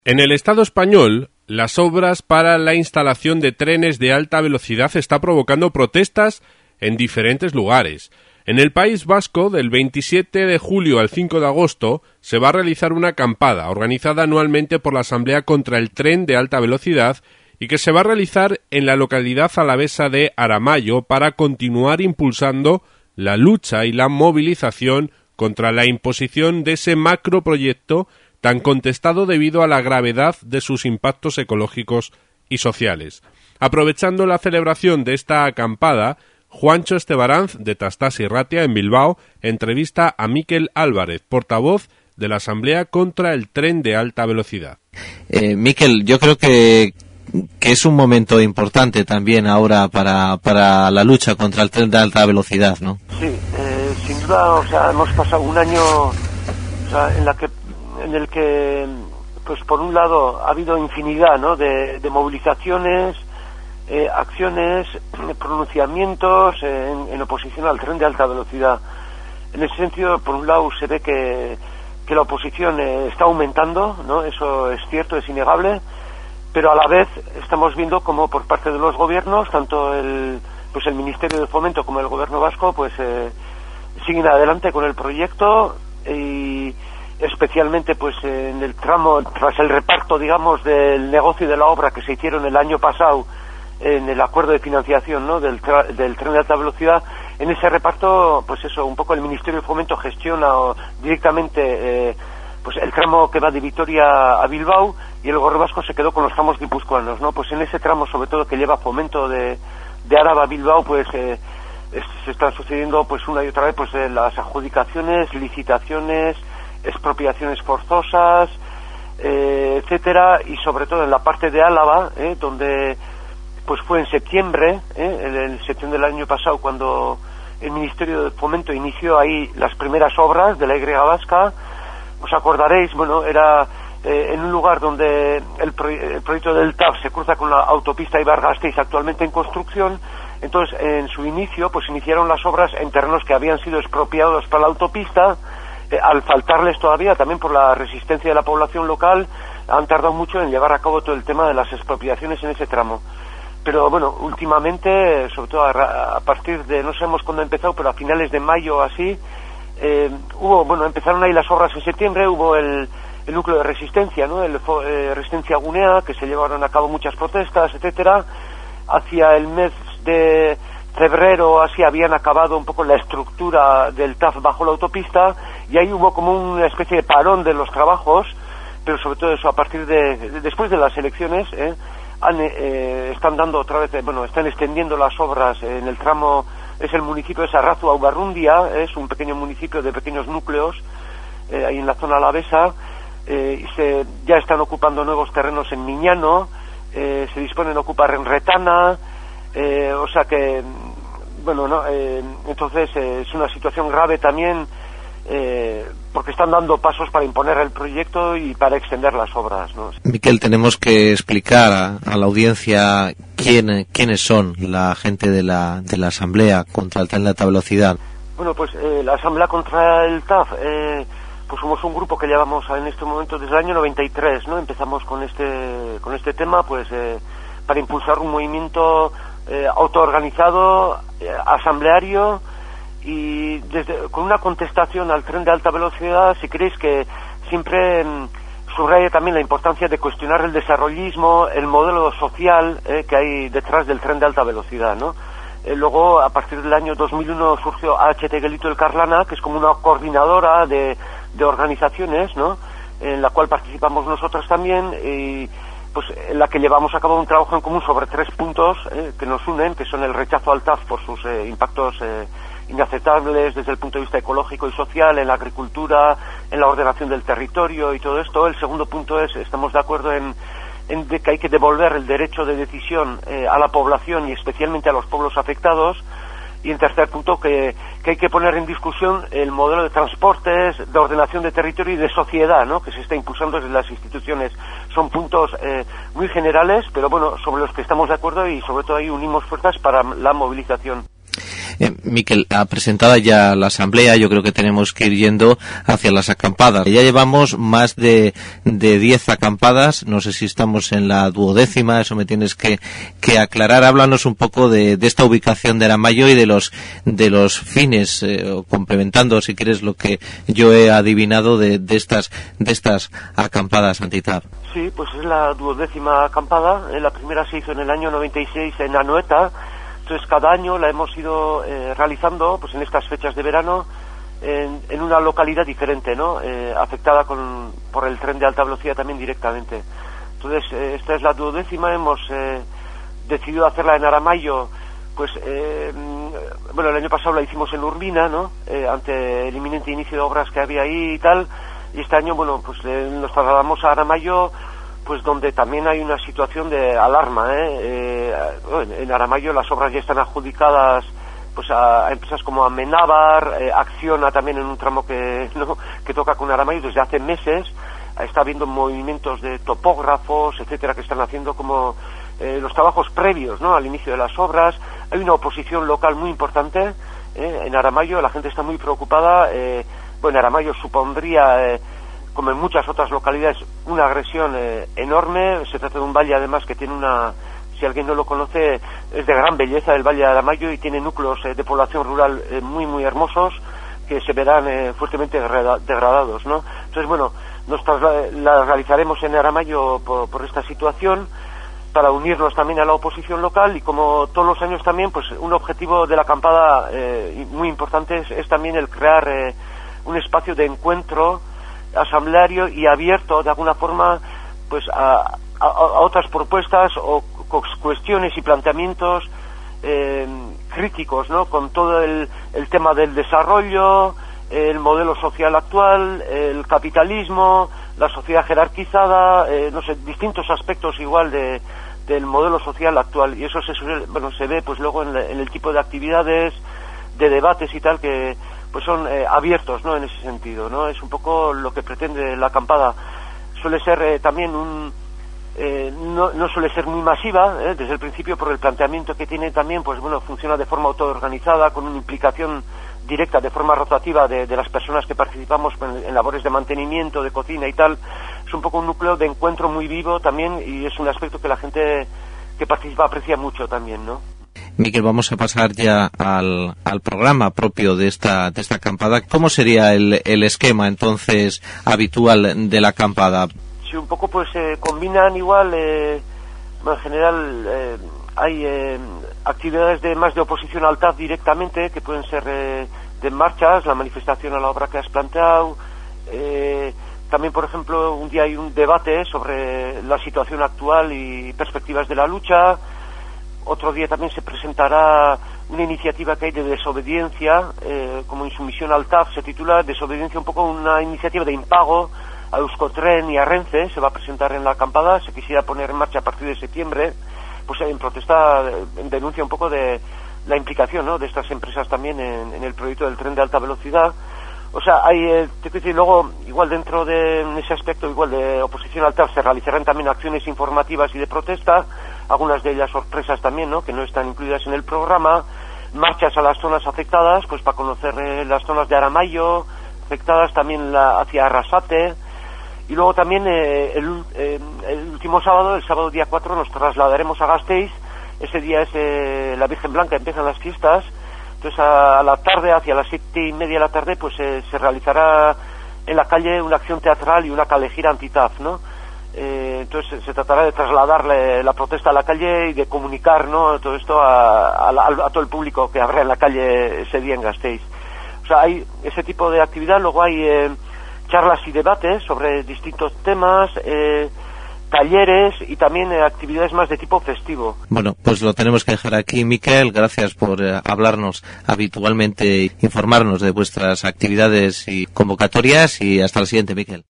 En el Estado español, las obras para la instalación de trenes de alta velocidad está provocando protestas en diferentes lugares. En el País Vasco, del 27 de julio al 5 de agosto, se va a realizar una acampada organizada anualmente por la Asamblea contra el Tren de Alta Velocidad y que se va a realizar en la localidad alavesa de Aramayo para continuar impulsando la lucha y la movilización contra la imposición de ese macroproyecto tan contestado debido a la gravedad de sus impactos ecológicos y sociales. Aprovechando la celebración de esta acampada, Juancho Estebaranz, de Tastás y Ratia, en Bilbao, entrevista a Mikel Álvarez, portavoz de la Asamblea contra el Tren de Alta Velocidad. Mikel, yo creo que es un momento importante también ahora para la lucha contra el tren de alta velocidad, ¿no? Sí, sin duda, hemos pasado un año en el que, pues por un lado, ha habido infinidad, ¿no?, de movilizaciones, acciones, pronunciamientos en oposición al tren de alta velocidad. En ese sentido, por un lado, se ve que la oposición está aumentando, ¿no? Eso es cierto, es innegable, pero a la vez estamos viendo como por parte de los gobiernos, tanto el Ministerio de Fomento como el Gobierno vasco, pues siguen adelante con el proyecto, y especialmente pues en el tramo, tras el reparto, digamos, del negocio y de la obra que se hicieron el año pasado en el acuerdo de financiación, ¿no?, del tren de alta velocidad. En ese reparto, pues eso, un poco el Ministerio de Fomento gestiona directamente pues el tramo que va de Vitoria a Bilbao, y el Gobierno vasco se quedó con los tramos guipuzcoanos, ¿no? Pues en ese tramo, sobre todo, que lleva Fomento de Araba a Bilbao, pues se están sucediendo pues una y otra vez pues las adjudicaciones, licitaciones, expropiaciones forzosas, etcétera, y sobre todo en la parte de Álava, donde pues fue en septiembre, en septiembre del año pasado, cuando el Ministerio de Fomento inició ahí las primeras obras de la Y vasca. Os acordaréis, bueno, era en un lugar donde el proyecto del TAV se cruza con la autopista Ibar-Gasteiz, actualmente en construcción. Entonces, en su inicio, pues iniciaron las obras en terrenos que habían sido expropiados para la autopista. Al faltarles todavía, también por la resistencia de la población local, han tardado mucho en llevar a cabo todo el tema de las expropiaciones en ese tramo. Pero bueno, últimamente, sobre todo a partir de, no sabemos cuándo ha empezado, pero a finales de mayo así, empezaron ahí las obras en septiembre, hubo el núcleo de resistencia, ¿no?, Resistencia Gunea, que se llevaron a cabo muchas protestas, etcétera. Hacia el mes de febrero así habían acabado un poco la estructura del TAF bajo la autopista, y ahí hubo como una especie de parón de los trabajos, pero sobre todo eso, a partir de después de las elecciones, están dando otra vez, están extendiendo las obras en el tramo, es el municipio de Sarrazu-Aubarrundia, es un pequeño municipio de pequeños núcleos, ahí en la zona alavesa, y ya están ocupando nuevos terrenos en Miñano, se disponen a ocupar en Retana, entonces es una situación grave también, porque están dando pasos para imponer el proyecto y para extender las obras, ¿no? Mikel, tenemos que explicar a la audiencia quiénes son la gente de la Asamblea contra el tren de alta velocidad. Bueno, pues la Asamblea contra el TAF, pues somos un grupo que llevamos en este momento desde el año 93, ¿no? Empezamos con este tema, pues para impulsar un movimiento autoorganizado, asambleario, y con una contestación al tren de alta velocidad, si queréis, que siempre subraya también la importancia de cuestionar el desarrollismo, el modelo social que hay detrás del tren de alta velocidad, ¿no? Luego, a partir del año 2001, surgió AHT Gelito Elkarlana, que es como una coordinadora de organizaciones, ¿no?, en la cual participamos nosotros también, y pues en la que llevamos a cabo un trabajo en común sobre 3 puntos que nos unen, que son el rechazo al TAF por sus impactos inaceptables desde el punto de vista ecológico y social, en la agricultura, en la ordenación del territorio y todo esto. El segundo punto es, estamos de acuerdo en que hay que devolver el derecho de decisión a la población y especialmente a los pueblos afectados. Y en tercer punto, que hay que poner en discusión el modelo de transportes, de ordenación de territorio y de sociedad, ¿no?, que se está impulsando desde las instituciones. Son puntos muy generales, pero bueno, sobre los que estamos de acuerdo, y sobre todo ahí unimos fuerzas para la movilización. Miquel, presentada ya la asamblea, yo creo que tenemos que ir yendo hacia las acampadas. Ya llevamos más de 10 acampadas, no sé si estamos en la 12ª, eso me tienes que aclarar. Háblanos un poco de esta ubicación de Aramayo y de los fines, complementando, si quieres, lo que yo he adivinado de estas acampadas anti-TAV. Sí, pues es la 12ª acampada. La primera se hizo en el año 96 en Anoeta. Entonces cada año la hemos ido realizando pues en estas fechas de verano en una localidad diferente, ¿no? Afectada por el tren de alta velocidad también directamente. Entonces esta es la 12ª. Hemos decidido hacerla en Aramayo. Pues bueno, el año pasado la hicimos en Urbina, ¿no? Ante el inminente inicio de obras que había ahí y tal. Y este año, bueno, pues nos trasladamos a Aramayo, pues donde también hay una situación de alarma, en Aramayo las obras ya están adjudicadas pues a empresas como Amenábar, Acciona también en un tramo que toca con Aramayo desde hace meses. Está habiendo movimientos de topógrafos, etcétera, que están haciendo como los trabajos previos, ¿no?, al inicio de las obras. Hay una oposición local muy importante en Aramayo, la gente está muy preocupada. Bueno, Aramayo supondría, como en muchas otras localidades, una agresión enorme. Se trata de un valle, además, que tiene si alguien no lo conoce, es de gran belleza el Valle de Aramayo y tiene núcleos de población rural muy, muy hermosos que se verán fuertemente degradados, ¿no? Entonces, bueno, la realizaremos en Aramayo por esta situación, para unirnos también a la oposición local. Y como todos los años también, pues un objetivo de la acampada muy importante es también el crear un espacio de encuentro asambleario y abierto de alguna forma pues a otras propuestas o cuestiones y planteamientos críticos, ¿no?, con todo el tema del desarrollo, el modelo social actual, el capitalismo, la sociedad jerarquizada, no sé, distintos aspectos igual del modelo social actual. Y eso se ve pues luego en el tipo de actividades, de debates y tal, que pues son abiertos, ¿no?, en ese sentido, ¿no? Es un poco lo que pretende la acampada. Suele ser también no suele ser muy masiva desde el principio, por el planteamiento que tiene también. Pues bueno, funciona de forma autoorganizada, con una implicación directa de forma rotativa de las personas que participamos en labores de mantenimiento, de cocina y tal. Es un poco un núcleo de encuentro muy vivo también, y es un aspecto que la gente que participa aprecia mucho también, ¿no? Miquel, vamos a pasar ya al programa propio de esta acampada. ¿Cómo sería el esquema entonces habitual de la acampada? Sí, un poco pues combinan igual, en general hay actividades más de oposición al TAV directamente, que pueden ser de marchas, la manifestación a la obra que has planteado. También, por ejemplo, un día hay un debate sobre la situación actual y perspectivas de la lucha. Otro día también se presentará una iniciativa que hay de desobediencia, como insumisión al TAV, se titula Desobediencia, un poco una iniciativa de impago a Euskotren y a Renfe. Se va a presentar en la acampada, se quisiera poner en marcha a partir de septiembre, pues en protesta, en denuncia un poco de la implicación, ¿no?, de estas empresas también en el proyecto del tren de alta velocidad. O sea, hay, te quiero decir, luego, igual dentro de ese aspecto, igual de oposición al TAV, se realizarán también acciones informativas y de protesta, algunas de ellas sorpresas también, ¿no?, que no están incluidas en el programa. Marchas a las zonas afectadas, pues para conocer las zonas de Aramayo afectadas, también hacia Arrasate. Y luego también el último sábado, el sábado día 4, nos trasladaremos a Gasteiz. Ese día es la Virgen Blanca, empiezan las fiestas. Entonces a la tarde, hacia las 7:30 de la tarde, pues se realizará en la calle una acción teatral y una calejira anti-TAV, ¿no? Entonces se tratará de trasladarle la protesta a la calle y de comunicar, ¿no?, todo esto a todo el público que habrá en la calle ese día en Gasteiz. O sea, hay ese tipo de actividad. Luego hay charlas y debates sobre distintos temas, talleres y también actividades más de tipo festivo. Bueno, pues lo tenemos que dejar aquí. Miquel, gracias por hablarnos habitualmente, informarnos de vuestras actividades y convocatorias, y hasta la siguiente, Miquel.